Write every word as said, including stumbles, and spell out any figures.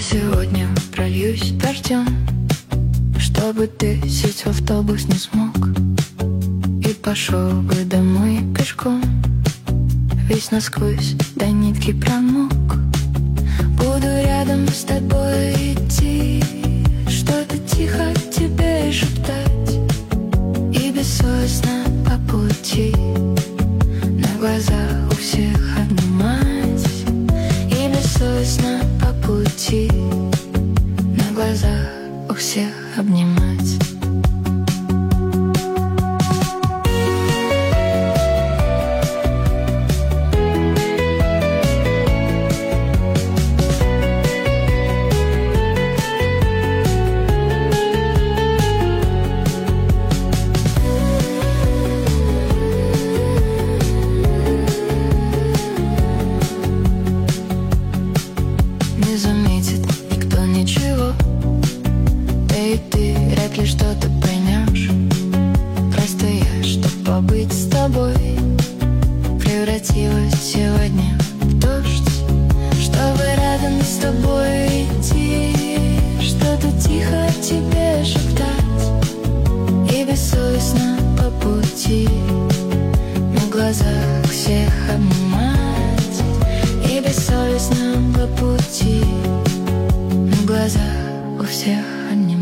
сегодня прольюсь дождем, чтобы ты сесть в автобус не смог и пошел бы домой пешком. Весь насквозь до нитки промок. Буду рядом с тобой идти, что-то тихо тебе шептать и бессовестно по пути на глазах у всех обнимать. И бессовестно по пути на глазах у всех обнимать. Не заметит никто ничего, да и ты вряд ли что-то поймешь. Просто я, чтоб побыть с тобой, превратилась сегодня в дождь. Чтобы рядом с тобой идти, что-то тихо тебе шептать и бессовестно по пути на глазах всех обнимать. И бессовестно по пути на глазах у всех обнимать.